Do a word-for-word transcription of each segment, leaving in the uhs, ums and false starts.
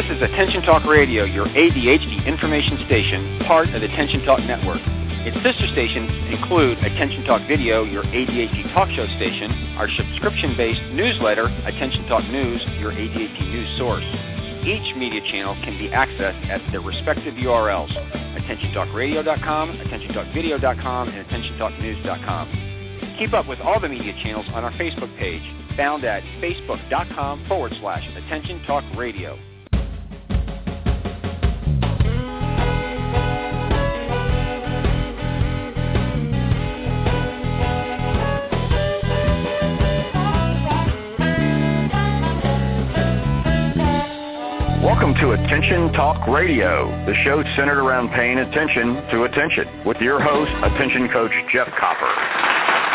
is Attention Talk Radio, your A D H D information station, part of the Attention Talk Network. Its sister stations include Attention Talk Video, your A D H D talk show station, our subscription-based newsletter, Attention Talk News, your A D H D news source. Each media channel can be accessed at their respective U R Ls, attention talk radio dot com, attention talk video dot com, and attention talk news dot com. Keep up with all the media channels on our Facebook page, found at facebook.com forward slash Attention Talk Radio. Welcome to Attention Talk Radio, the show centered around paying attention to attention, with your host, Attention Coach Jeff Copper.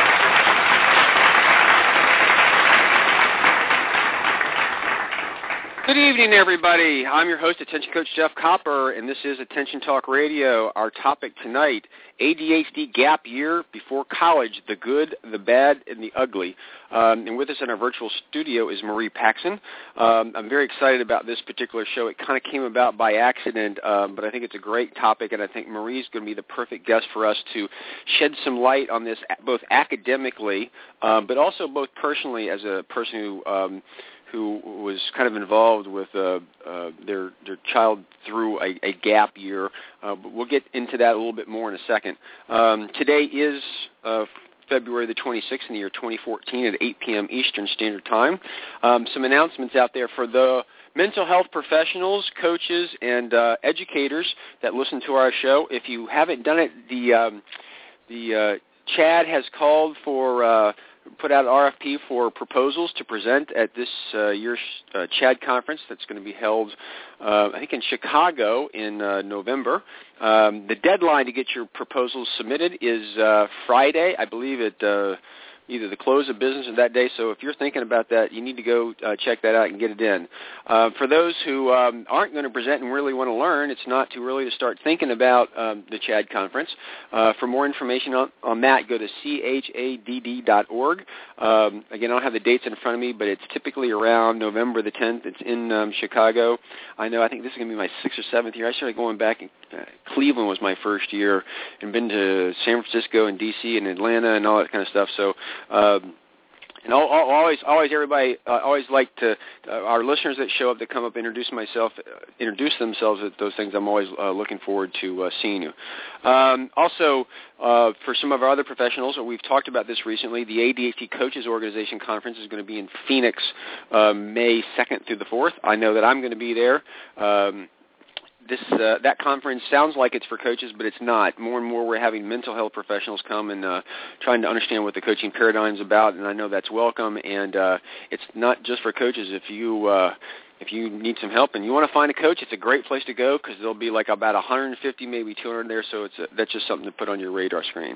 Good evening, everybody. I'm your host, Attention Coach Jeff Copper, and this is Attention Talk Radio. Our topic tonight, A D H D gap year before college, the good, the bad, and the ugly. Um, and with us in our virtual studio is Marie Paxson. Um, I'm very excited about this particular show. It kind of came about by accident, um, but I think it's a great topic, and I think Marie's going to be the perfect guest for us to shed some light on this, both academically, um, but also both personally as a person who um, who was kind of involved with uh, uh, their their child through a, a gap year. Uh, but we'll get into that a little bit more in a second. Um, today is uh, February the twenty-sixth in the year twenty fourteen at eight p.m. Eastern Standard Time. Um, some announcements out there for the mental health professionals, coaches, and uh, educators that listen to our show. If you haven't done it, the um, the uh, Chad has called for uh, put out an R F P for proposals to present at this uh, year's uh, CHAD conference that's going to be held, uh, I think, in Chicago in uh, November. Um, the deadline to get your proposals submitted is uh, Friday, I believe, at uh, either the close of business or that day. So if you're thinking about that, you need to go uh, check that out and get it in. Uh, for those who um, aren't going to present and really want to learn, it's not too early to start thinking about um, the CHAD conference. Uh, for more information on, on that, go to C H A D D dot org. Um, again, I don't have the dates in front of me, but it's typically around November the tenth. It's in um, Chicago. I know, I think this is going to be my sixth or seventh year. I started going back in uh, Cleveland was my first year, and been to San Francisco and D C and Atlanta and all that kind of stuff. So Um, and I'll, I'll always, always, everybody, uh, always like to uh, our listeners that show up that come up, introduce myself, uh, introduce themselves at those things. I'm always uh, looking forward to uh, seeing you. Um, also, uh, for some of our other professionals, we've talked about this recently. The A D H D Coaches Organization Conference is going to be in Phoenix, uh, May second through the fourth. I know that I'm going to be there. Um, This uh, that conference sounds like it's for coaches, but it's not. More and more we're having mental health professionals come and uh, trying to understand what the coaching paradigm is about, and I know that's welcome. And uh, it's not just for coaches. If you uh, if you need some help and you want to find a coach, it's a great place to go because there'll be like about one hundred fifty, maybe two hundred there. So it's a, that's just something to put on your radar screen.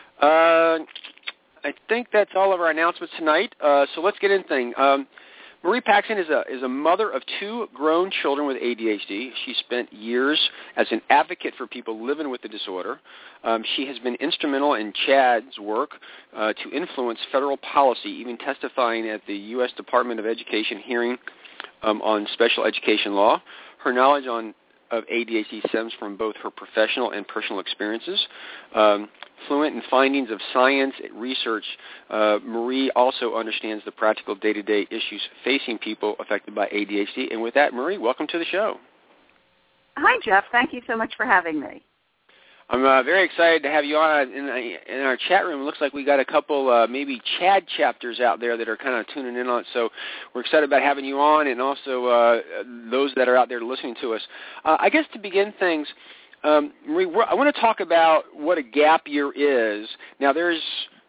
Uh, I think that's all of our announcements tonight. Uh, so let's get in thing. Um, Marie Paxson is a is a mother of two grown children with A D H D. She spent years as an advocate for people living with the disorder. Um, she has been instrumental in CHAD's work uh, to influence federal policy, even testifying at the U S Department of Education hearing um, on special education law. Her knowledge on of A D H D stems from both her professional and personal experiences. Um, fluent in findings of science and research, uh, Marie also understands the practical day-to-day issues facing people affected by A D H D. And with that, Marie, welcome to the show. Hi, Jeff. Thank you so much for having me. I'm uh, very excited to have you on in, in our chat room. It looks like we got a couple uh, maybe CHAD chapters out there that are kind of tuning in on it. So we're excited about having you on, and also uh, those that are out there listening to us. Uh, I guess to begin things, um, Marie, I want to talk about what a gap year is. Now, there's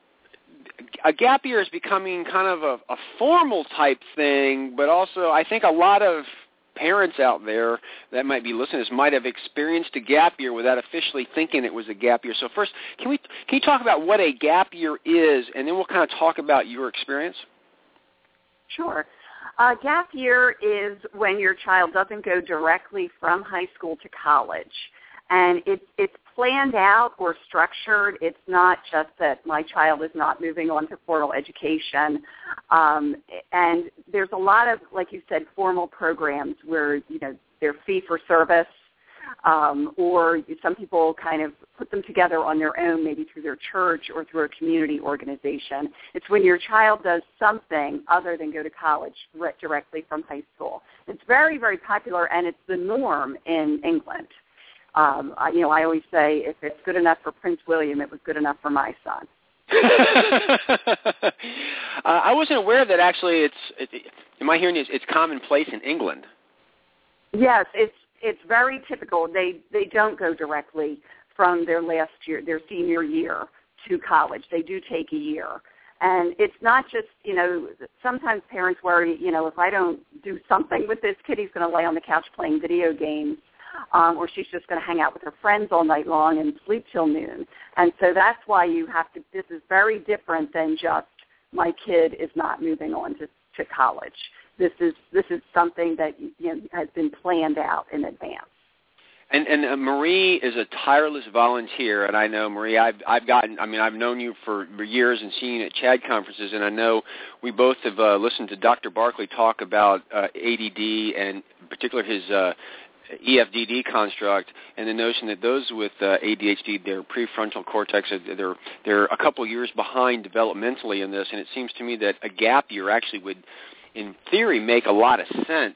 a gap year is becoming kind of a, a formal type thing, but also I think a lot of parents out there that might be listening to this might have experienced a gap year without officially thinking it was a gap year. So first, can we can you talk about what a gap year is, and then we'll kind of talk about your experience? Sure. A gap year is when your child doesn't go directly from high school to college. And it, it's planned out or structured. It's not just that my child is not moving on to formal education. Um, and there's a lot of, like you said, formal programs where, you know, they're fee for service, um, or some people kind of put them together on their own, maybe through their church or through a community organization. It's when your child does something other than go to college right directly from high school. It's very, very popular, and it's the norm in England. Um, I, you know, I always say if it's good enough for Prince William, it was good enough for my son. uh, I wasn't aware that actually it's, it, am I hearing this, it's commonplace in England? Yes, it's it's very typical. They they don't go directly from their last year, their senior year to college. They do take a year. And it's not just, you know, sometimes parents worry, you know, if I don't do something with this kid, he's going to lay on the couch playing video games. Um, or she's just going to hang out with her friends all night long and sleep till noon. And so that's why you have to, this is very different than just my kid is not moving on to, to college. This is this is something that, you know, has been planned out in advance. And, and uh, Marie is a tireless volunteer, and I know, Marie, I've, I've gotten, I mean, I've known you for years and seen you at CHAD conferences, and I know we both have uh, listened to Doctor Barkley talk about uh, A D D and in particular his uh, E F D D construct, and the notion that those with uh, A D H D, their prefrontal cortex, they're, they're a couple years behind developmentally in this, and it seems to me that a gap year actually would, in theory, make a lot of sense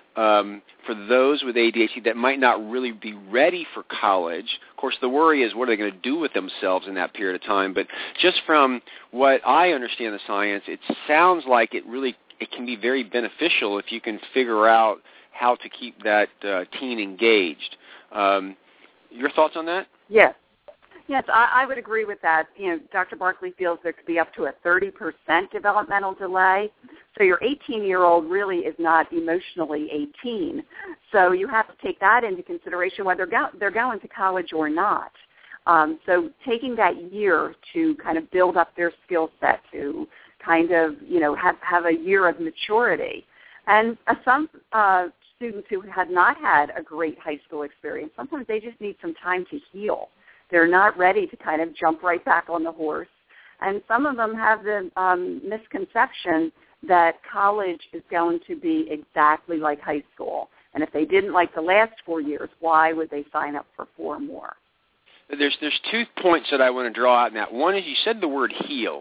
um, for those with A D H D that might not really be ready for college. Of course, the worry is what are they going to do with themselves in that period of time, but just from what I understand the science, it sounds like it really it can be very beneficial if you can figure out how to keep that uh, teen engaged. Um, your thoughts on that? Yes. Yes, I, I would agree with that. You know, Doctor Barkley feels there could be up to a thirty percent developmental delay. So your eighteen-year-old really is not emotionally eighteen. So you have to take that into consideration whether go, they're going to college or not. Um, so taking that year to kind of build up their skill set, to kind of, you know, have, have a year of maturity. And uh, some uh, students who had not had a great high school experience, sometimes they just need some time to heal. They're not ready to kind of jump right back on the horse. And some of them have the um, misconception that college is going to be exactly like high school. And if they didn't like the last four years, why would they sign up for four more? There's there's two points that I want to draw out in that. One is you said the word heal.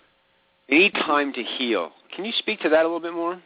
They need time to heal. Can you speak to that a little bit more?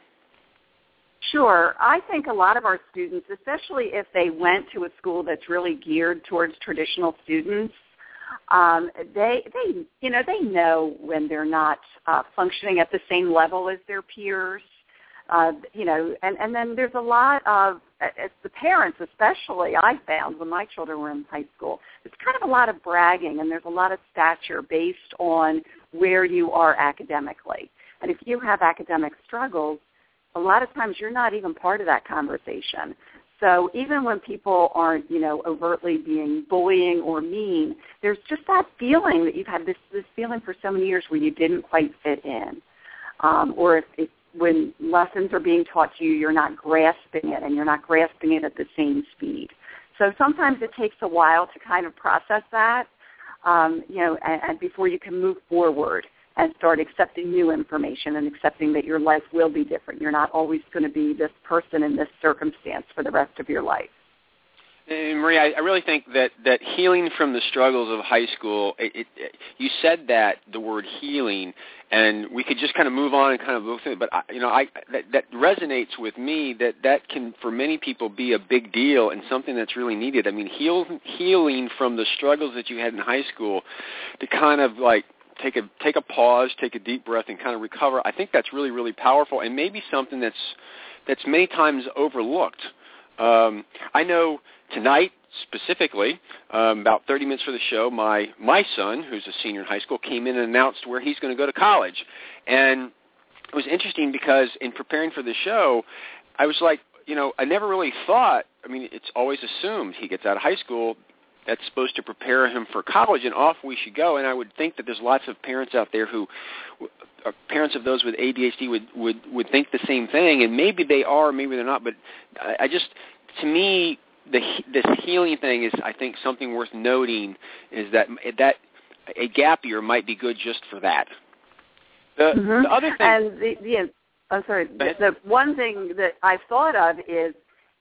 Sure. I think a lot of our students, especially if they went to a school that's really geared towards traditional students, um, they, they, you know, they know when they're not uh, functioning at the same level as their peers. Uh, you know, and, and then there's a lot of, as the parents especially, I found when my children were in high school, it's kind of a lot of bragging, and there's a lot of stature based on where you are academically. And if you have academic struggles, a lot of times you're not even part of that conversation. So even when people aren't, you know, overtly being bullying or mean, there's just that feeling that you've had this, this feeling for so many years where you didn't quite fit in. Um, or if, if when lessons are being taught to you, you're not grasping it, and you're not grasping it at the same speed. So sometimes it takes a while to kind of process that, um, you know, and, and before you can move forward and start accepting new information and accepting that your life will be different. You're not always going to be this person in this circumstance for the rest of your life. And Marie, I, I really think that, that healing from the struggles of high school, it, it, it, you said that, the word healing, and we could just kind of move on and kind of look through it, but I, you know, I, that, that resonates with me that that can, for many people, be a big deal and something that's really needed. I mean, heal, healing from the struggles that you had in high school to kind of like take a take a pause, take a deep breath, and kind of recover. I think that's really, really powerful, and maybe something that's that's many times overlooked. Um, I know tonight specifically, um, about thirty minutes for the show, my my son, who's a senior in high school, came in and announced where he's going to go to college. And it was interesting because in preparing for the show, I was like, you know, I never really thought, I mean, it's always assumed he gets out of high school, that's supposed to prepare him for college, and off we should go. And I would think that there's lots of parents out there who, uh, parents of those with A D H D would, would, would think the same thing, and maybe they are, maybe they're not, but I, I just, to me, the, this healing thing is, I think, something worth noting, is that that a gap year might be good just for that. The, mm-hmm. the other thing... And the, the, I'm sorry, the, the one thing that I've thought of is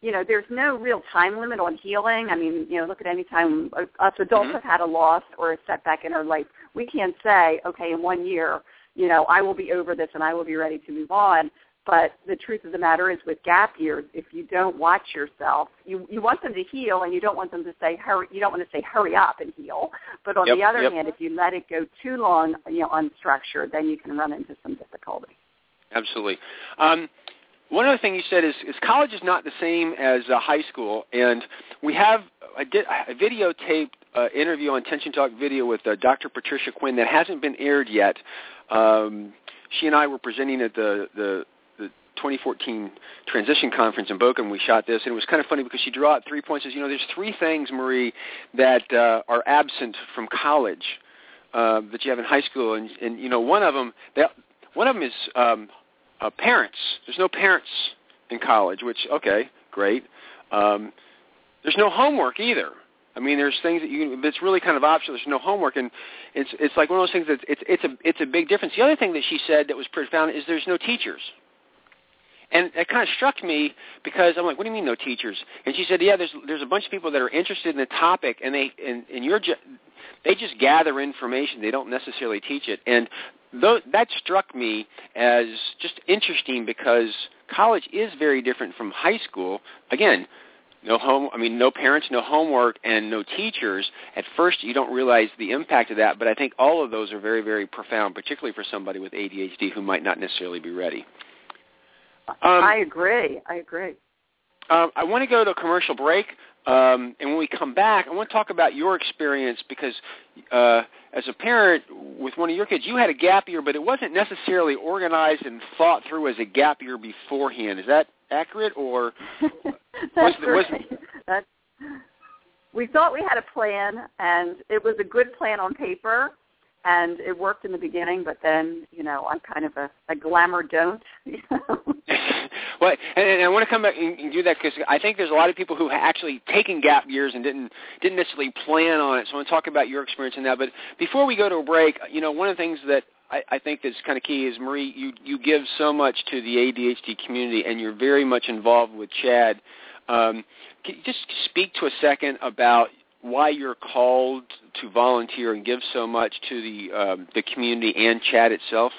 you know, there's no real time limit on healing. I mean, you know, look at any time us adults mm-hmm. have had a loss or a setback in our life. We can't say, okay, in one year, you know, I will be over this and I will be ready to move on. But the truth of the matter is with gap years, if you don't watch yourself, you, you want them to heal and you don't want them to say, hurry, you don't want to say hurry up and heal. But on yep, the other yep. hand, if you let it go too long, you know, unstructured, then you can run into some difficulty. Absolutely. Um, one other thing you said is, is college is not the same as uh, high school. And we have I did a videotaped uh, interview on Tension Talk Video with uh, Doctor Patricia Quinn that hasn't been aired yet. Um, she and I were presenting at the, the twenty fourteen Transition Conference in Boca, and we shot this, and it was kind of funny because she drew out three points. Says, you know, there's three things, Marie, that uh, are absent from college uh, that you have in high school, and, and you know, one of them, that, one of them is um, uh, parents. There's no parents in college, which okay, great. Um, there's no homework either. I mean, there's things that you that's really kind of optional. There's no homework, and it's it's like one of those things that it's it's a it's a big difference. The other thing that she said that was profound is there's no teachers. And it kind of struck me because I'm like, what do you mean no teachers? And she said, yeah, there's there's a bunch of people that are interested in the topic, and they and, and you're ju- they just gather information. They don't necessarily teach it. And th- that struck me as just interesting because college is very different from high school. Again, no home. I mean, no parents, no homework, and no teachers. At first, you don't realize the impact of that, but I think all of those are very, very profound, particularly for somebody with A D H D who might not necessarily be ready. Um, I agree. I agree. Uh, I want to go to a commercial break, um, and when we come back, I want to talk about your experience because uh, as a parent with one of your kids, you had a gap year, but it wasn't necessarily organized and thought through as a gap year beforehand. Is that accurate? Or That's was, right. Was, That's, we thought we had a plan, and it was a good plan on paper. And it worked in the beginning, but then, you know, I'm kind of a, a glamour don't. You know? Well, and, and I want to come back and, and do that because I think there's a lot of people who have actually taken gap years and didn't didn't necessarily plan on it. So I want to talk about your experience in that. But before we go to a break, you know, one of the things that I, I think that's kind of key is, Marie, you, you give so much to the A D H D community, and you're very much involved with CHADD. Um, can you just speak to a second about why you're called to volunteer and give so much to the um, the community and CHADD itself?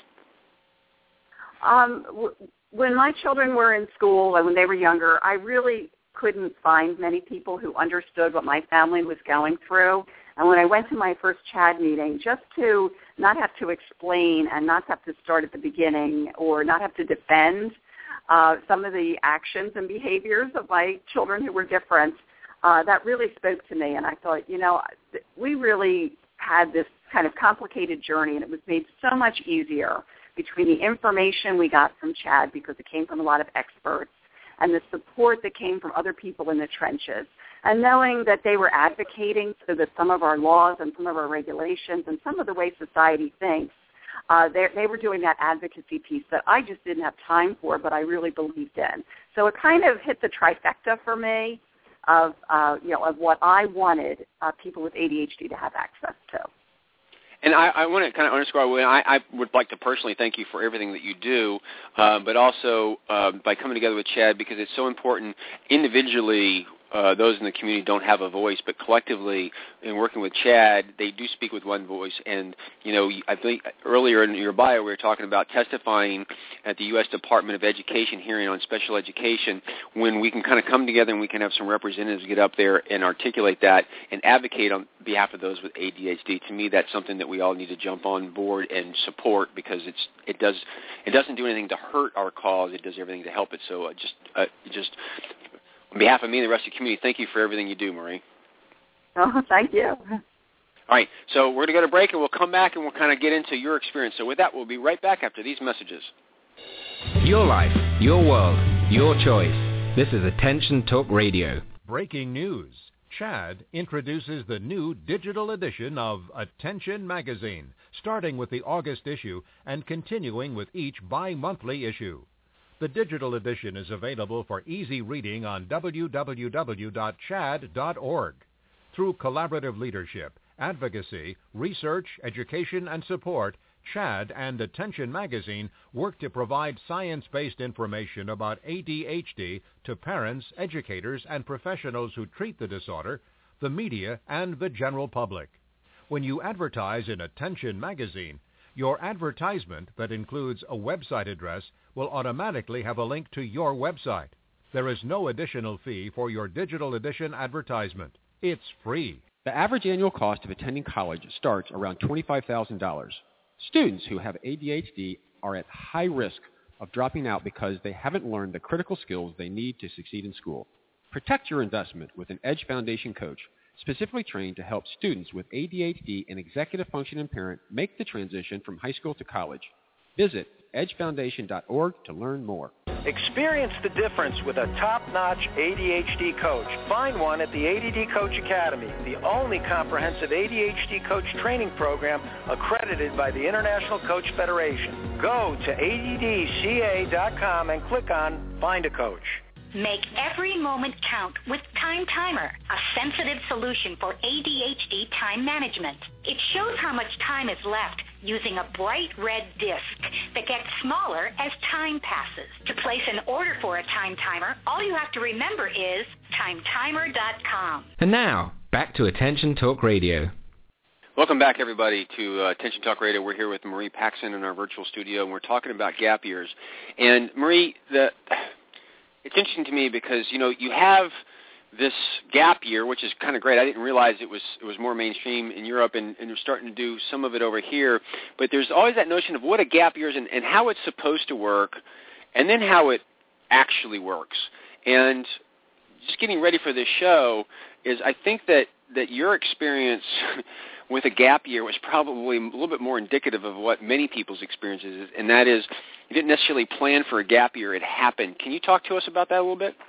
Um, w- when my children were in school and when they were younger, I really couldn't find many people who understood what my family was going through. And when I went to my first CHADD meeting, just to not have to explain and not have to start at the beginning or not have to defend uh, some of the actions and behaviors of my children who were different, Uh, that really spoke to me, and I thought, you know, we really had this kind of complicated journey, and it was made so much easier between the information we got from CHADD because it came from a lot of experts and the support that came from other people in the trenches, and knowing that they were advocating so that some of our laws and some of our regulations and some of the way society thinks, uh, they, they were doing that advocacy piece that I just didn't have time for, but I really believed in. So it kind of hit the trifecta for me of uh, you know of what I wanted uh, people with A D H D to have access to. And I, I want to kind of underscore, I, I would like to personally thank you for everything that you do, uh, but also uh, by coming together with CHADD because it's so important individually. Uh, those in the community don't have a voice, but collectively, in working with CHADD, they do speak with one voice. And, you know, I think earlier in your bio we were talking about testifying at the U S Department of Education hearing on special education when we can kind of come together and we can have some representatives get up there and articulate that and advocate on behalf of those with A D H D. To me, that's something that we all need to jump on board and support because it's it does it doesn't do anything to hurt our cause. It does everything to help it. So uh, just uh, just. On behalf of me and the rest of the community, thank you for everything you do, Marie. Oh, thank you. All right, so we're going to go to break, and we'll come back, and we'll kind of get into your experience. So with that, we'll be right back after these messages. Your life, your world, your choice. This is Attention Talk Radio. Breaking news. CHADD introduces the new digital edition of Attention Magazine, starting with the August issue and continuing with each bi-monthly issue. The digital edition is available for easy reading on w w w dot chadd dot org. Through collaborative leadership, advocacy, research, education, and support, Chad and Attention Magazine work to provide science-based information about A D H D to parents, educators, and professionals who treat the disorder, the media, and the general public. When you advertise in Attention Magazine, your advertisement that includes a website address will automatically have a link to your website. There is no additional fee for your digital edition advertisement. It's free. The average annual cost of attending college starts around twenty-five thousand dollars. Students who have A D H D are at high risk of dropping out because they haven't learned the critical skills they need to succeed in school. Protect your investment with an Edge Foundation coach, specifically trained to help students with A D H D and executive function impairment make the transition from high school to college. Visit edge foundation dot org to learn more. Experience the difference with a top-notch A D H D coach. Find one at the A D D Coach Academy, the only comprehensive A D H D coach training program accredited by the International Coach Federation. Go to A D D C A dot com and click on Find a Coach. Make every moment count with Time Timer, a sensitive solution for A D H D time management. It shows how much time is left using a bright red disc that gets smaller as time passes. To place an order for a Time Timer, all you have to remember is time timer dot com. And now, back to Attention Talk Radio. Welcome back, everybody, to uh, Attention Talk Radio. We're here with Marie Paxson in our virtual studio, and we're talking about gap years. And, Marie, the... it's interesting to me because, you know, you have this gap year, which is kind of great. I didn't realize it was it was more mainstream in Europe, and, and you're starting to do some of it over here. But there's always that notion of what a gap year is and, and how it's supposed to work, and then how it actually works. And just getting ready for this show is I think that, that your experience with a gap year was probably a little bit more indicative of what many people's experiences is, and that is you didn't necessarily plan for a gap year. It happened. Can you talk to us about that a little bit?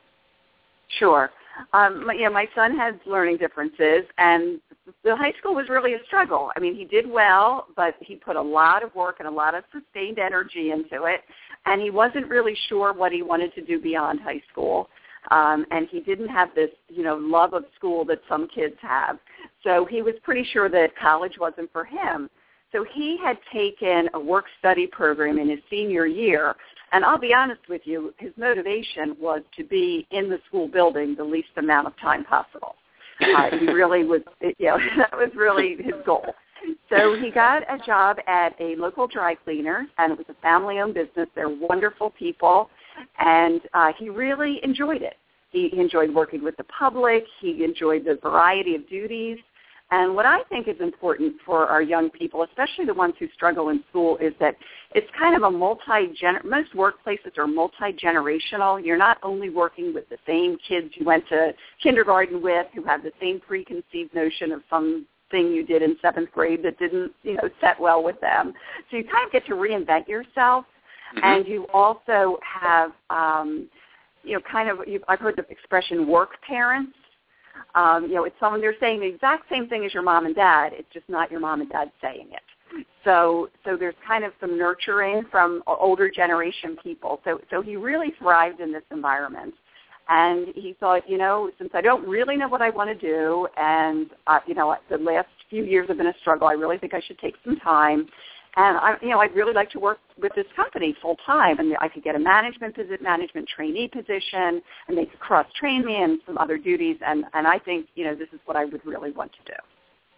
Sure. Um, yeah, my son has learning differences, and the high school was really a struggle. I mean, he did well, but he put a lot of work and a lot of sustained energy into it, and he wasn't really sure what he wanted to do beyond high school. Um, and he didn't have this, you know, love of school that some kids have. So he was pretty sure that college wasn't for him. So he had taken a work-study program in his senior year, and I'll be honest with you, his motivation was to be in the school building the least amount of time possible. Uh, he really was, you know, that was really his goal. So he got a job at a local dry cleaner, and it was a family-owned business. They're wonderful people, and uh, he really enjoyed it. He enjoyed working with the public. He enjoyed the variety of duties. And what I think is important for our young people, especially the ones who struggle in school, is that it's kind of a multi-gener- most workplaces are multi-generational. You're not only working with the same kids you went to kindergarten with who have the same preconceived notion of something you did in seventh grade that didn't, you know, set well with them. So you kind of get to reinvent yourself, mm-hmm. and you also have, um, you know, kind of, I've heard the expression work parents. Um, you know, it's someone, they're saying the exact same thing as your mom and dad. It's just not your mom and dad saying it. So so there's kind of some nurturing from older generation people. So so he really thrived in this environment. And he thought, you know, since I don't really know what I want to do, and, uh, you know, the last few years have been a struggle, I really think I should take some time. And, I, you know, I'd really like to work with this company full time, and I could get a management position, management trainee position, and they could cross-train me in some other duties, and, and I think, you know, this is what I would really want to do.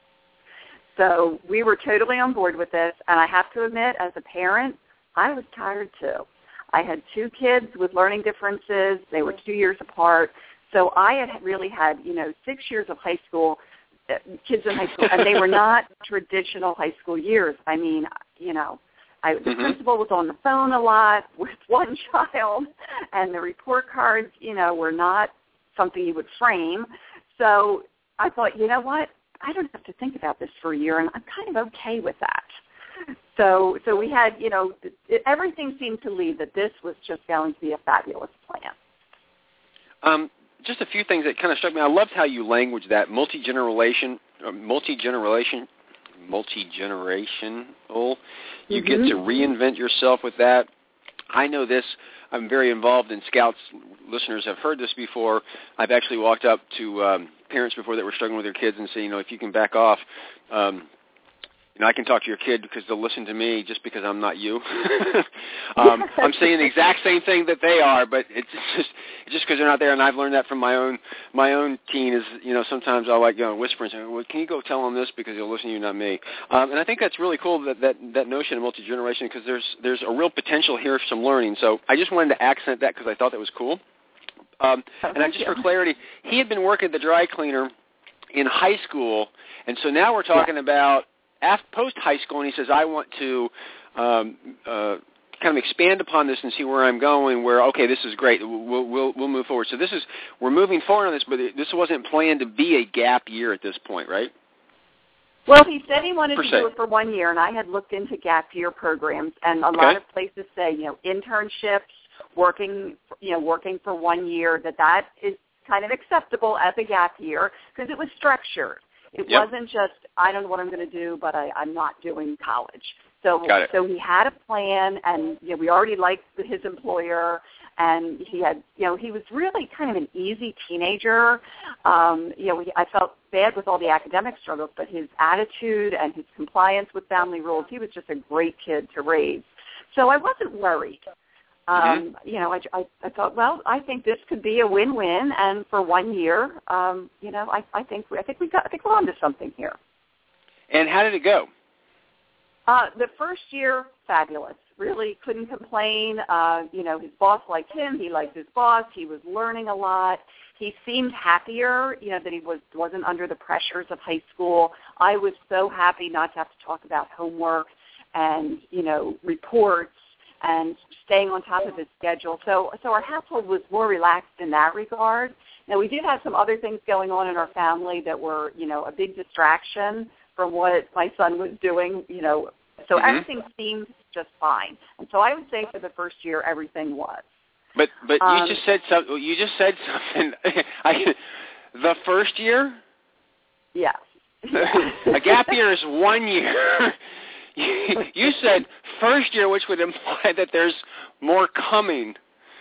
So we were totally on board with this, and I have to admit, as a parent, I was tired too. I had two kids with learning differences. They were two years apart. So I had really had, you know, six years of high school, uh, kids in high school, and they were not traditional high school years. I mean, you know, I, the mm-hmm. principal was on the phone a lot with one child, and the report cards, you know, were not something you would frame. So I thought, you know what, I don't have to think about this for a year, and I'm kind of okay with that. So so we had, you know, it, everything seemed to lead that this was just going to be a fabulous plan. Um, just a few things that kind of struck me. I loved how you language that multi-generation, uh, multi-generation, multi-generational. You mm-hmm. get to reinvent yourself with that. I know this. I'm very involved in Scouts. Listeners have heard this before. I've actually walked up to um, parents before that were struggling with their kids and said, you know, if you can back off, um, you know, I can talk to your kid because they'll listen to me just because I'm not you. um, I'm saying the exact same thing that they are, but it's just it's just because they're not there. And I've learned that from my own my own teen. Is you know sometimes I'll like you know whisper and say, well, can you go tell them this because he'll listen to you, not me. Um, and I think that's really cool that that, that notion of multi-generation because there's there's a real potential here for some learning. So I just wanted to accent that because I thought that was cool. Um, oh, and I, just for clarity, he had been working at the dry cleaner in high school, and so now we're talking yeah. about after, post-high school, and he says, I want to um, uh, kind of expand upon this and see where I'm going, where, okay, this is great, we'll, we'll, we'll move forward. So this is, we're moving forward on this, but this wasn't planned to be a gap year at this point, right? Well, he said he wanted per to se. do it for one year, and I had looked into gap year programs, and a okay. lot of places say, you know, internships, working, you know, working for one year, that that is kind of acceptable as a gap year because it was structured. It yep. wasn't just, I don't know what I'm going to do, but I, I'm not doing college. So Got it. so he had a plan, and you know, we already liked his employer, and he had, you know, he was really kind of an easy teenager. Um, you know, he, I felt bad with all the academic struggles, but his attitude and his compliance with family rules, he was just a great kid to raise. So I wasn't worried. Um, mm-hmm. You know, I, I, I thought, well, I think this could be a win-win, and for one year, um, you know, I, I think I think we got I think we're onto something here. And how did it go? Uh, the first year, fabulous. Really couldn't complain. Uh, you know, his boss liked him. He liked his boss. He was learning a lot. He seemed happier, you know, that he was wasn't under the pressures of high school. I was so happy not to have to talk about homework and you know reports and staying on top of his schedule. So so our household was more relaxed in that regard. Now, we did have some other things going on in our family that were, you know, a big distraction from what my son was doing, you know. So mm-hmm. everything seemed just fine. And so I would say for the first year, everything was. But but um, you just said something. You just said something. I, the first year? Yes. A gap year is one year. You said first year, which would imply that there's more coming.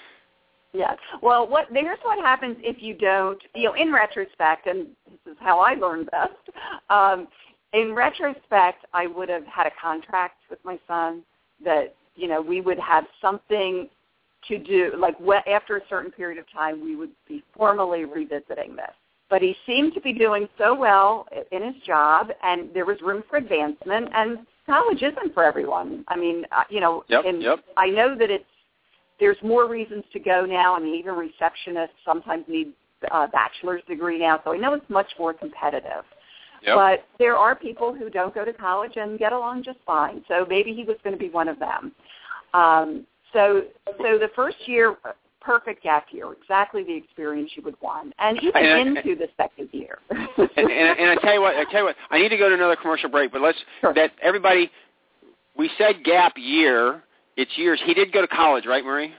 Yes. Well, what here's what happens if you don't, you know, in retrospect, and this is how I learned best, um, in retrospect, I would have had a contract with my son that, you know, we would have something to do, like after a certain period of time, we would be formally revisiting this. But he seemed to be doing so well in his job, and there was room for advancement, and college isn't for everyone. I mean, uh, you know, yep, and yep. I know that it's there's more reasons to go now. I mean, even receptionists sometimes need a bachelor's degree now, so I know it's much more competitive. Yep. But there are people who don't go to college and get along just fine, so maybe he was going to be one of them. Um, so, so the first year, perfect gap year, exactly the experience you would want, and even and, into the second year. and, and, and I tell you what, I tell you what, I need to go to another commercial break, but let's sure. that everybody. We said gap year. It's years. He did go to college, right, Marie?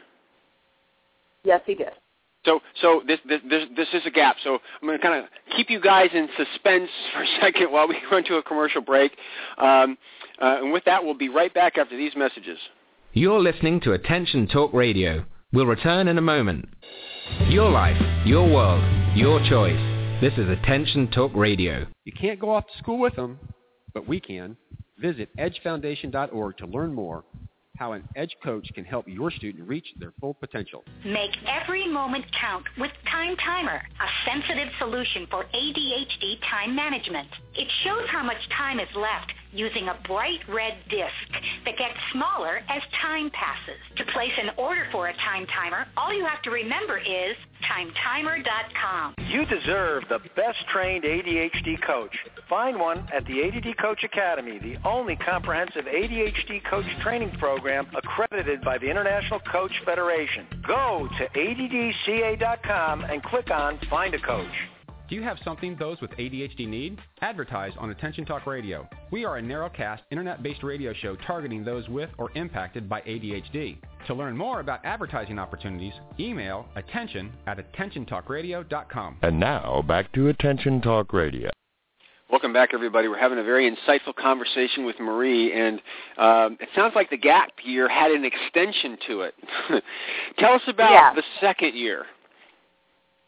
Yes, he did. So, so this this this, this is a gap. So I'm going to kind of keep you guys in suspense for a second while we run to a commercial break, um, uh, and with that, we'll be right back after these messages. You're listening to Attention Talk Radio. We'll return in a moment. Your life, your world, your choice. This is Attention Talk Radio. You can't go off to school with them, but we can. Visit edge foundation dot org to learn more how an Edge coach can help your student reach their full potential. Make every moment count with Time Timer, a sensitive solution for A D H D time management. It shows how much time is left using a bright red disc that gets smaller as time passes. To place an order for a Time Timer, all you have to remember is time timer dot com. You deserve the best trained A D H D coach. Find one at the A D D Coach Academy, the only comprehensive A D H D coach training program accredited by the International Coach Federation. Go to A D D C A dot com and click on Find a Coach. Do you have something those with A D H D need? Advertise on Attention Talk Radio. We are a narrowcast, internet-based radio show targeting those with or impacted by A D H D. To learn more about advertising opportunities, email attention at attention talk radio dot com. And now, back to Attention Talk Radio. Welcome back, everybody. We're having a very insightful conversation with Marie, and um, it sounds like the gap year had an extension to it. Tell us about yeah. the second year.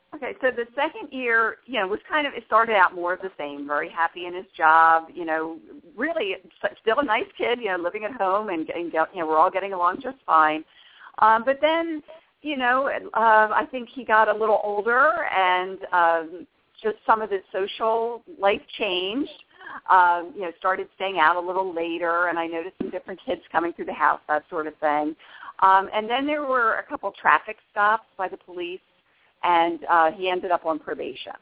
Okay, so the second year, you know, was kind of, it started out more of the same, very happy in his job, you know, really still a nice kid, you know, living at home and, and you know, we're all getting along just fine. Um, but then, you know, uh, I think he got a little older and um, just some of his social life changed, um, you know, started staying out a little later, and I noticed some different kids coming through the house, that sort of thing. Um, and then there were a couple traffic stops by the police, and uh, he ended up on probation.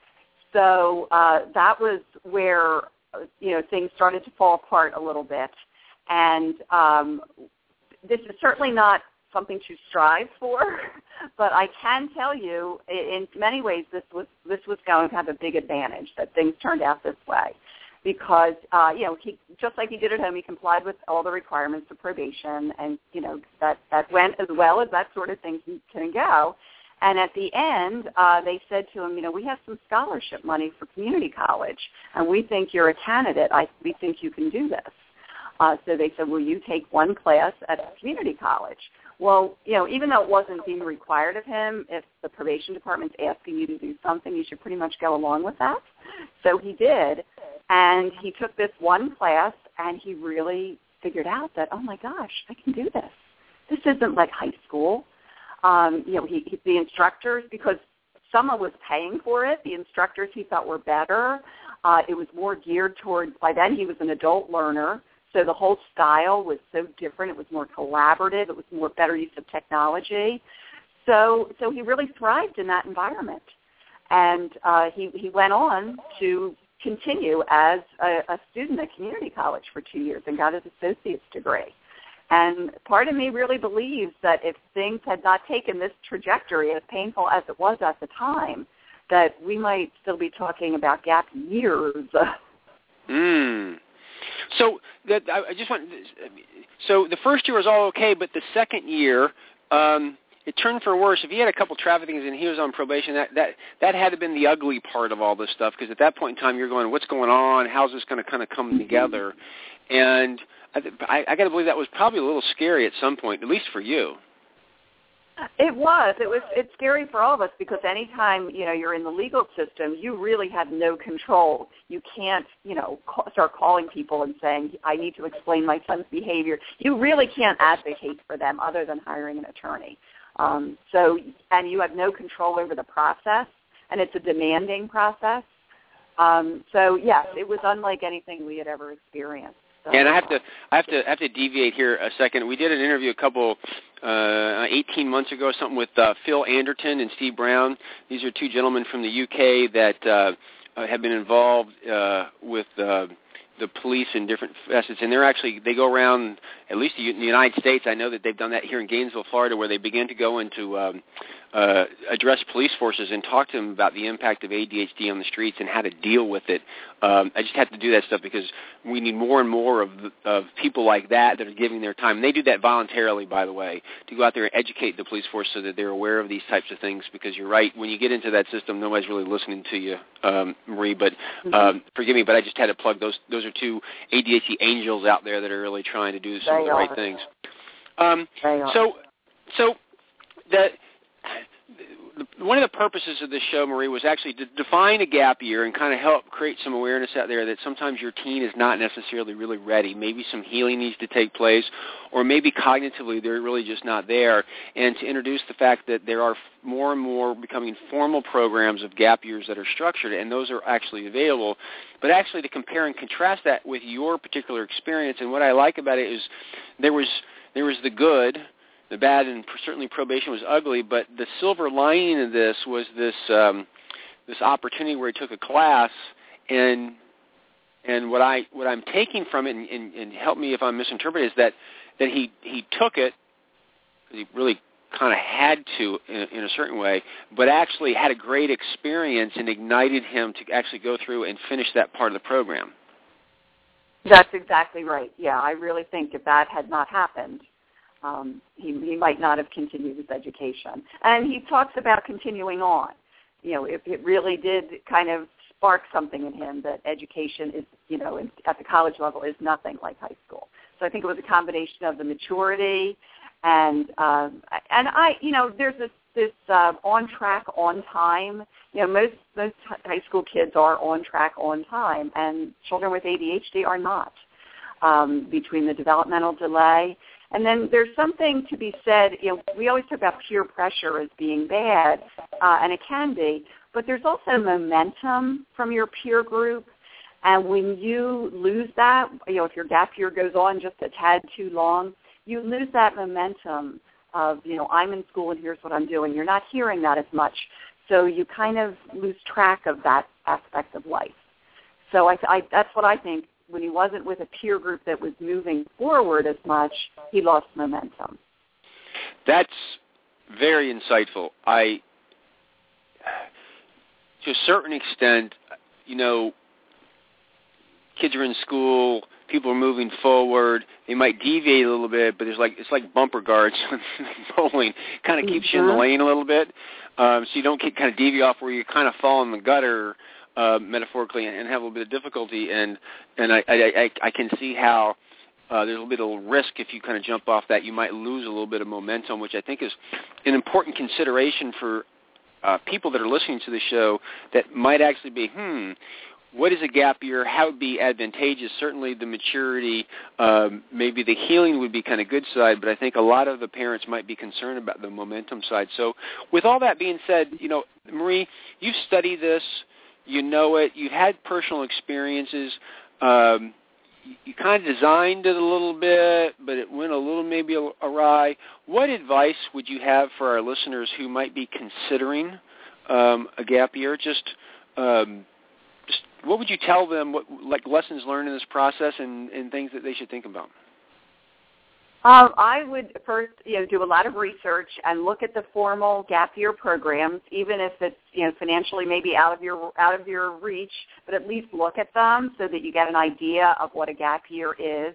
So uh, that was where, you know, things started to fall apart a little bit. And um, this is certainly not something to strive for, but I can tell you in many ways this was this was going to have a big advantage that things turned out this way. Because, uh, you know, he, just like he did at home, he complied with all the requirements of probation, and, you know, that, that went as well as that sort of thing can go. And at the end, uh, they said to him, you know, we have some scholarship money for community college, and we think you're a candidate. I, we think you can do this. Uh, so they said, will you take one class at a community college? Well, you know, even though it wasn't being required of him, if the probation department's asking you to do something, you should pretty much go along with that. So he did, and he took this one class, and he really figured out that, oh, my gosh, I can do this. This isn't like high school. Um, you know, he, he, the instructors, because someone was paying for it, the instructors he felt were better. Uh, it was more geared towards, by then he was an adult learner, so the whole style was so different. It was more collaborative. It was more better use of technology. So so he really thrived in that environment. And uh, he, he went on to continue as a, a student at community college for two years and got his associate's degree. And part of me really believes that if things had not taken this trajectory, as painful as it was at the time, that we might still be talking about gap years. Mm. So that, I just want. So the first year was all okay, but the second year, um, it turned for worse. If he had a couple traffic things and he was on probation, that that that had to have been the ugly part of all this stuff. Because at that point in time, you're going, "What's going on? How's this going to kind of come together?" And I, I, I got to believe that was probably a little scary at some point, at least for you. It was. It was. It's scary for all of us because anytime, you know, you're in the legal system, you really have no control. You can't, you know, call, start calling people and saying, I need to explain my son's behavior. You really can't advocate for them other than hiring an attorney. Um, so, and you have no control over the process, and it's a demanding process. Um, so, yes, it was unlike anything we had ever experienced. So, and I have to, I have to, I have to deviate here a second. We did an interview a couple, uh, eighteen months ago, something with uh, Phil Anderton and Steve Brown. These are two gentlemen from the U K that uh, have been involved uh, with uh, the police in different facets, and they're actually they go around. At least in the United States, I know that they've done that here in Gainesville, Florida, where they begin to go into um, uh, address police forces and talk to them about the impact of A D H D on the streets and how to deal with it. Um, I just have to do that stuff because we need more and more of, of people like that that are giving their time. And they do that voluntarily, by the way, to go out there and educate the police force so that they're aware of these types of things. Because you're right, when you get into that system, nobody's really listening to you, um, Marie. But um, mm-hmm. forgive me, but I just had to plug those. Those are two A D H D angels out there that are really trying to do some of the right things. Um, so, so the. One of the purposes of this show, Marie, was actually to define a gap year and kind of help create some awareness out there that sometimes your teen is not necessarily really ready. Maybe some healing needs to take place, or maybe cognitively they're really just not there, and to introduce the fact that there are more and more becoming formal programs of gap years that are structured, and those are actually available. But actually to compare and contrast that with your particular experience, and what I like about it is there was there was the good, the bad, and certainly probation was ugly, but the silver lining of this was this um, this opportunity where he took a class, and and what I what I'm taking from it, and, and, and help me if I'm misinterpreting, is that that he he took it, he really kind of had to in, in a certain way, but actually had a great experience and ignited him to actually go through and finish that part of the program. That's exactly right. Yeah, I really think if that had not happened, Um, he, he might not have continued his education. And he talks about continuing on. You know, if it really did kind of spark something in him that education is, you know, in, at the college level is nothing like high school. So I think it was a combination of the maturity And uh, and I, you know, there's this this uh, on track, on time. You know, most most high school kids are on track, on time, and children with A D H D are not. Um, between the developmental delay, and then there's something to be said. You know, we always talk about peer pressure as being bad, uh, and it can be, but there's also momentum from your peer group. And when you lose that, you know, if your gap year goes on just a tad too long, you lose that momentum of, you know, I'm in school and here's what I'm doing. You're not hearing that as much. So you kind of lose track of that aspect of life. So I, I, that's what I think. When he wasn't with a peer group that was moving forward as much, he lost momentum. That's very insightful. I, to a certain extent, you know, kids are in school, people are moving forward, they might deviate a little bit, but there's like it's like bumper guards bowling. Kind of keeps mm-hmm. you in the lane a little bit, um, so you don't get, kind of deviate off where you kind of fall in the gutter, uh, metaphorically, and have a little bit of difficulty. And and I I, I, I can see how uh, there's a little bit of risk if you kind of jump off that. You might lose a little bit of momentum, which I think is an important consideration for uh, people that are listening to the show that might actually be, hmm, what is a gap year? How would be advantageous? Certainly the maturity, um, maybe the healing would be kind of good side, but I think a lot of the parents might be concerned about the momentum side. So with all that being said, you know, Marie, you've studied this, you know it, you've had personal experiences, um, you, you kind of designed it a little bit, but it went a little maybe awry. What advice would you have for our listeners who might be considering um, a gap year? Just um what would you tell them, what, like lessons learned in this process and, and things that they should think about? Um, I would first, you know, do a lot of research and look at the formal gap year programs, even if it's, you know, financially maybe out of your out of your reach, but at least look at them so that you get an idea of what a gap year is.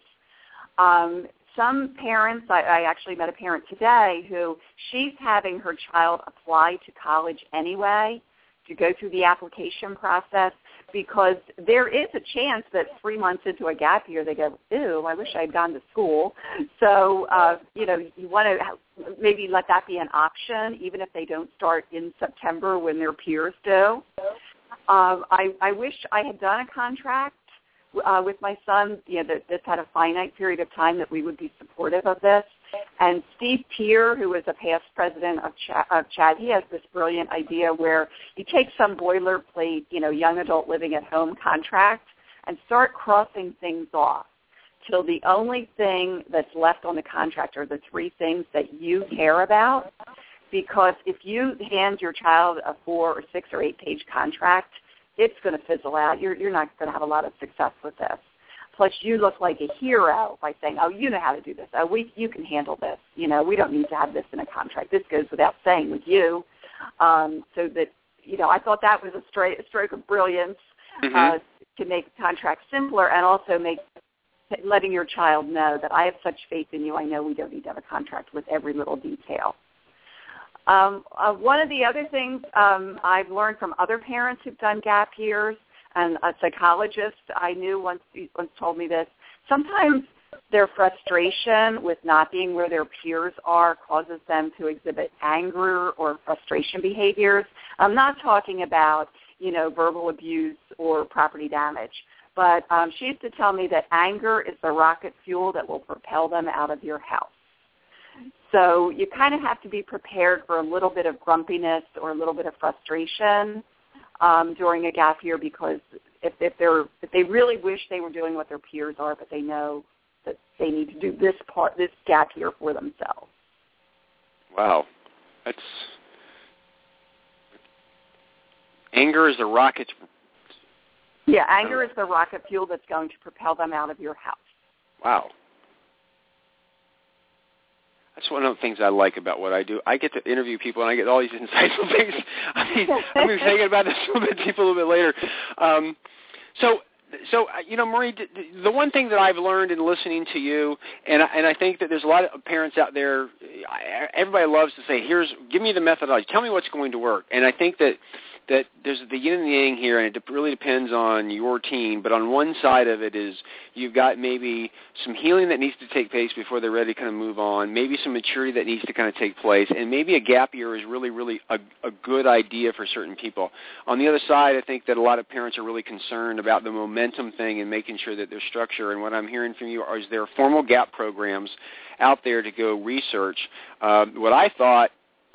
Um, some parents, I, I actually met a parent today who she's having her child apply to college anyway to go through the application process, because there is a chance that three months into a gap year they go, ew, I wish I had gone to school. So, uh, you know, you want to maybe let that be an option, even if they don't start in September when their peers do. Uh, I, I wish I had done a contract uh, with my son, you know, that this had a finite period of time that we would be supportive of this. And Steve Peer, who is a past president of Ch- of CHADD, he has this brilliant idea where you take some boilerplate, you know, young adult living at home contract and start crossing things off till the only thing that's left on the contract are the three things that you care about. Because if you hand your child a four or six or eight page contract, it's going to fizzle out. You're, you're not going to have a lot of success with this. Plus, you look like a hero by saying, oh, you know how to do this. Oh, we, you can handle this. You know, we don't need to have this in a contract. This goes without saying with you. Um, so that, you know, I thought that was a, straight, a stroke of brilliance mm-hmm. uh, to make the contract simpler and also make letting your child know that I have such faith in you. I know we don't need to have a contract with every little detail. Um, uh, one of the other things um, I've learned from other parents who've done gap years, and a psychologist I knew once once told me this, sometimes their frustration with not being where their peers are causes them to exhibit anger or frustration behaviors. I'm not talking about, you know, verbal abuse or property damage, but um, she used to tell me that anger is the rocket fuel that will propel them out of your house. So you kind of have to be prepared for a little bit of grumpiness or a little bit of frustration um, during a gap year, because if, if they're if they really wish they were doing what their peers are, but they know that they need to do this part, this gap year for themselves. Wow, that's anger is the rocket. Yeah, anger is the rocket fuel that's going to propel them out of your house. Wow. That's one of the things I like about what I do. I get to interview people, and I get all these insightful things. I mean, I'm going to be thinking about this a little bit deeper a little bit later. Um, so, so you know, Marie, the one thing that I've learned in listening to you, and I, and I think that there's a lot of parents out there, everybody loves to say, "Here's, give me the methodology. Tell me what's going to work." And I think that that there's the yin and the yang here, and it really depends on your teen. But on one side of it is you've got maybe some healing that needs to take place before they're ready to kind of move on, maybe some maturity that needs to kind of take place, and maybe a gap year is really, really a, a good idea for certain people. On the other side, I think that a lot of parents are really concerned about the momentum thing and making sure that there's structure. And what I'm hearing from you is there are formal gap programs out there to go research. Uh, what I thought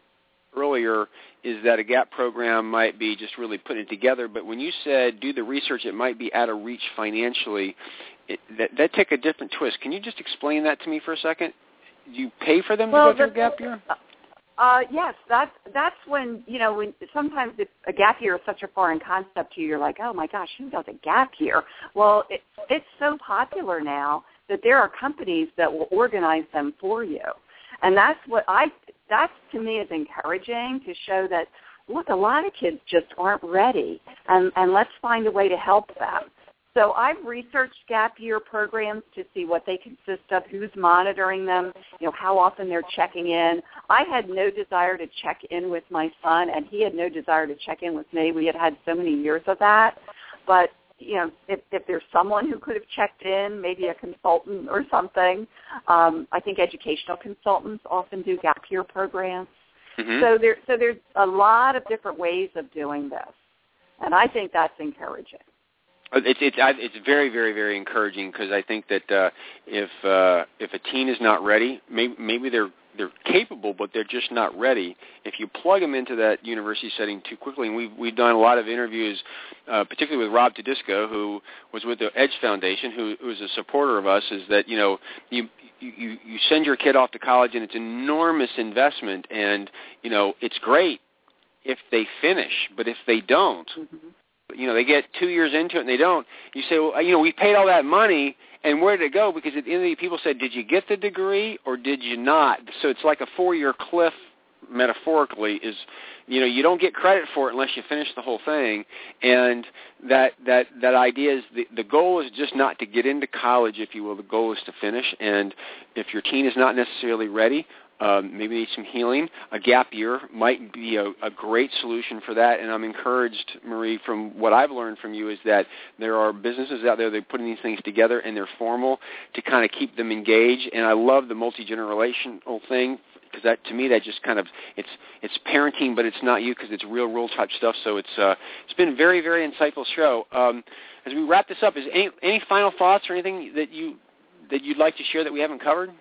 earlier is that a gap program might be just really putting it together, but when you said do the research, it might be out of reach financially, it, that, that took a different twist. Can you just explain that to me for a second? Do you pay for them well, to go through a gap year? Uh, yes, that's, that's when, you know, when sometimes if a gap year is such a foreign concept to you, you're like, oh, my gosh, who does a gap year? Well, it, it's so popular now that there are companies that will organize them for you. And that's what I, that to me is encouraging to show that, look, a lot of kids just aren't ready, and, and let's find a way to help them. So I've researched gap year programs to see what they consist of, who's monitoring them, you know, how often they're checking in. I had no desire to check in with my son, and he had no desire to check in with me. We had had so many years of that. But, you know, if, if there's someone who could have checked in, maybe a consultant or something, um, I think educational consultants often do gap year programs. Mm-hmm. So there, so there's a lot of different ways of doing this, and I think that's encouraging. It's it's it's very very very encouraging because I think that uh, if uh, if a teen is not ready, maybe maybe they're they're capable, but they're just not ready. If you plug them into that university setting too quickly, and we've we've done a lot of interviews, uh, particularly with Rob Tedisco, who was with the Edge Foundation, who who is a supporter of us, is that you know you. You, you send your kid off to college, and it's an enormous investment, and, you know, it's great if they finish, but if they don't, mm-hmm. you know, they get two years into it and they don't, you say, well, you know, we paid all that money, and where did it go? Because at the end of the day, people said, did you get the degree or did you not? So it's like a four-year cliff, metaphorically, is, you know, you don't get credit for it unless you finish the whole thing. And that that that idea is the, the goal is just not to get into college, if you will. The goal is to finish. And if your teen is not necessarily ready, um, maybe needs some healing, a gap year might be a, a great solution for that. And I'm encouraged, Marie, from what I've learned from you, is that there are businesses out there that are putting these things together, and they're formal to kind of keep them engaged. And I love the multi-generational thing, because that, to me, that just kind of, it's it's parenting, but it's not you, because it's real world type stuff. So it's uh, it's been a very, very insightful show. Um, as we wrap this up, is any any final thoughts or anything that you that you'd like to share that we haven't covered?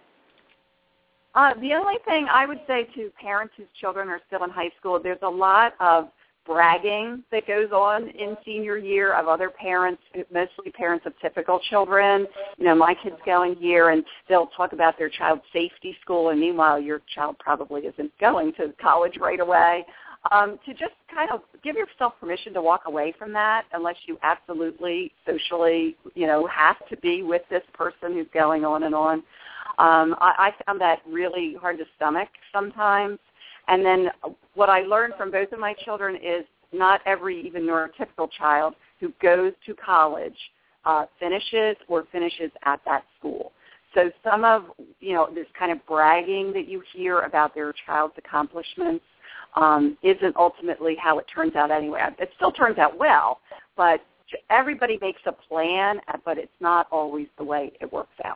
Uh, the only thing I would say to parents whose children are still in high school, there's a lot of bragging that goes on in senior year of other parents, mostly parents of typical children. You know, my kid's going here, and they'll talk about their child's safety school, and meanwhile your child probably isn't going to college right away. Um, to just kind of give yourself permission to walk away from that unless you absolutely socially, you know, have to be with this person who's going on and on. Um, I, I found that really hard to stomach sometimes. And then what I learned from both of my children is not every even neurotypical child who goes to college uh, finishes or finishes at that school. So some of, you know, this kind of bragging that you hear about their child's accomplishments um, isn't ultimately how it turns out anyway. It still turns out well, but everybody makes a plan, but it's not always the way it works out.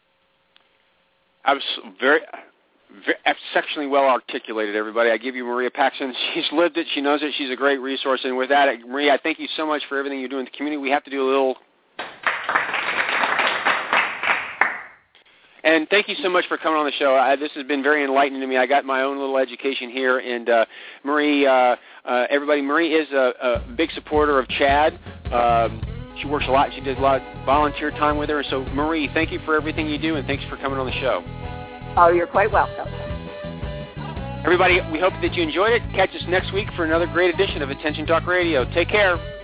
I was very... Very, exceptionally well articulated, everybody. I give you Maria Paxson. She's lived it. She knows it. She's a great resource. And with that, Maria, I thank you so much for everything you're doing in the community. We have to do a little... And thank you so much for coming on the show. I, this has been very enlightening to me. I got my own little education here. And uh, Marie, uh, uh, everybody, Marie is a, a big supporter of Chad. Um, she works a lot. She does a lot of volunteer time with her. So, Marie, thank you for everything you do, and thanks for coming on the show. Oh, you're quite welcome. Everybody, we hope that you enjoyed it. Catch us next week for another great edition of Attention Talk Radio. Take care.